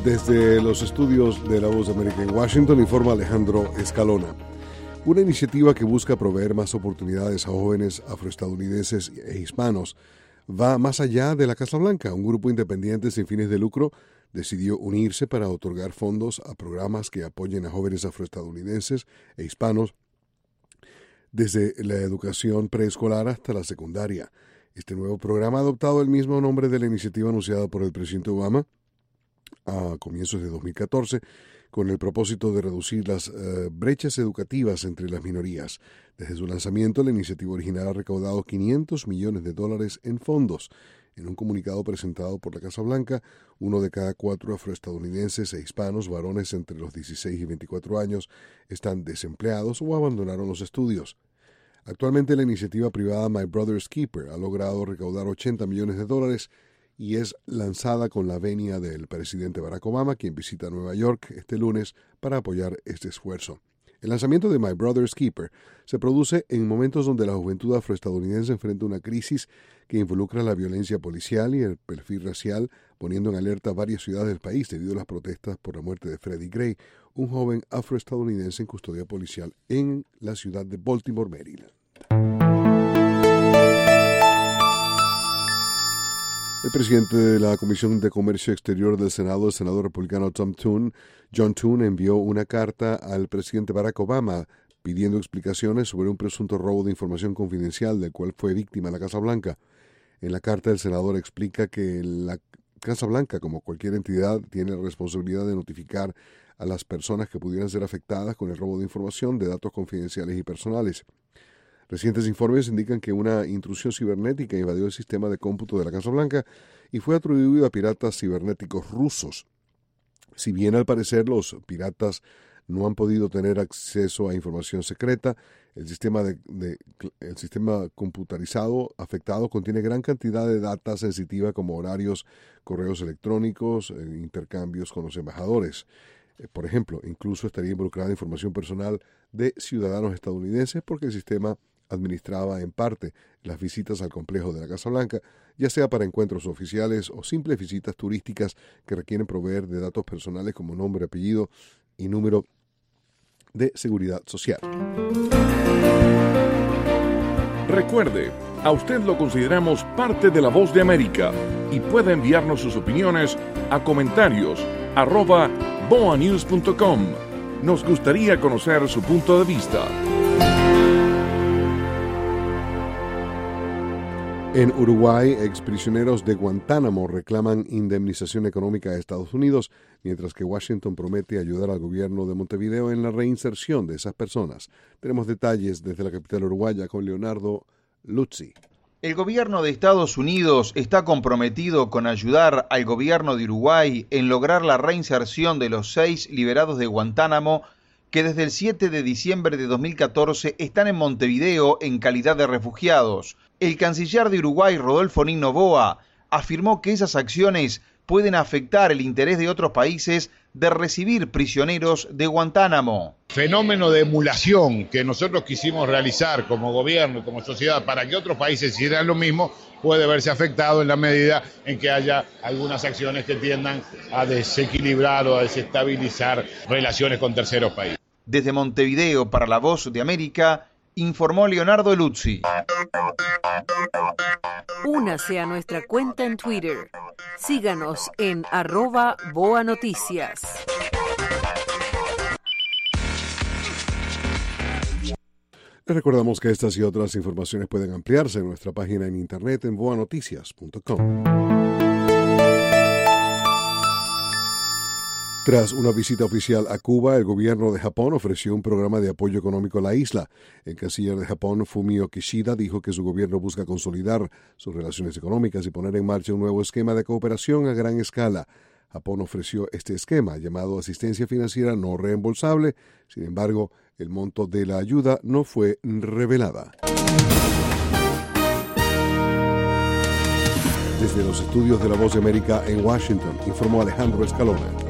Desde los estudios de La Voz de América en Washington, informa Alejandro Escalona. Una iniciativa que busca proveer más oportunidades a jóvenes afroestadounidenses e hispanos va más allá de la Casa Blanca. Un grupo independiente sin fines de lucro decidió unirse para otorgar fondos a programas que apoyen a jóvenes afroestadounidenses e hispanos desde la educación preescolar hasta la secundaria. Este nuevo programa ha adoptado el mismo nombre de la iniciativa anunciada por el presidente Obama a comienzos de 2014, con el propósito de reducir las brechas educativas entre las minorías. Desde su lanzamiento, la iniciativa original ha recaudado $500 millones en fondos. En un comunicado presentado por la Casa Blanca, 1 de cada 4 afroestadounidenses e hispanos, varones entre los 16 y 24 años, están desempleados o abandonaron los estudios. Actualmente, la iniciativa privada My Brother's Keeper ha logrado recaudar $80 millones y es lanzada con la venia del presidente Barack Obama, quien visita Nueva York este lunes para apoyar este esfuerzo. El lanzamiento de My Brother's Keeper se produce en momentos donde la juventud afroestadounidense enfrenta una crisis que involucra la violencia policial y el perfil racial, poniendo en alerta varias ciudades del país debido a las protestas por la muerte de Freddie Gray, un joven afroestadounidense en custodia policial en la ciudad de Baltimore, Maryland. El presidente de la Comisión de Comercio Exterior del Senado, el senador republicano John Thune, envió una carta al presidente Barack Obama pidiendo explicaciones sobre un presunto robo de información confidencial del cual fue víctima la Casa Blanca. En la carta, el senador explica que la Casa Blanca, como cualquier entidad, tiene la responsabilidad de notificar a las personas que pudieran ser afectadas con el robo de información de datos confidenciales y personales. Recientes informes indican que una intrusión cibernética invadió el sistema de cómputo de la Casa Blanca y fue atribuido a piratas cibernéticos rusos. Si bien al parecer los piratas no han podido tener acceso a información secreta, el sistema computarizado afectado contiene gran cantidad de data sensitiva como horarios, correos electrónicos, intercambios con los embajadores. Por ejemplo, incluso estaría involucrada información personal de ciudadanos estadounidenses porque el sistema administraba en parte las visitas al complejo de la Casa Blanca, ya sea para encuentros oficiales o simples visitas turísticas que requieren proveer de datos personales como nombre, apellido y número de seguridad social. Recuerde, a usted lo consideramos parte de La Voz de América y puede enviarnos sus opiniones a comentarios@boanews.com. Nos gustaría conocer su punto de vista. En Uruguay, exprisioneros de Guantánamo reclaman indemnización económica a Estados Unidos, mientras que Washington promete ayudar al gobierno de Montevideo en la reinserción de esas personas. Tenemos detalles desde la capital uruguaya con Leonardo Luzzi. El gobierno de Estados Unidos está comprometido con ayudar al gobierno de Uruguay en lograr la reinserción de los 6 liberados de Guantánamo que desde el 7 de diciembre de 2014 están en Montevideo en calidad de refugiados. El canciller de Uruguay, Rodolfo Nin Noboa, afirmó que esas acciones pueden afectar el interés de otros países de recibir prisioneros de Guantánamo. Fenómeno de emulación que nosotros quisimos realizar como gobierno y como sociedad para que otros países hicieran lo mismo puede verse afectado en la medida en que haya algunas acciones que tiendan a desequilibrar o a desestabilizar relaciones con terceros países. Desde Montevideo para La Voz de América, informó Leonardo Luzzi. Únase a nuestra cuenta en Twitter. Síganos en @boanoticias. Les recordamos que estas y otras informaciones pueden ampliarse en nuestra página en internet en boanoticias.com. Tras una visita oficial a Cuba, el gobierno de Japón ofreció un programa de apoyo económico a la isla. El canciller de Japón, Fumio Kishida, dijo que su gobierno busca consolidar sus relaciones económicas y poner en marcha un nuevo esquema de cooperación a gran escala. Japón ofreció este esquema, llamado asistencia financiera no reembolsable. Sin embargo, el monto de la ayuda no fue revelada. Desde los estudios de La Voz de América en Washington, informó Alejandro Escalona.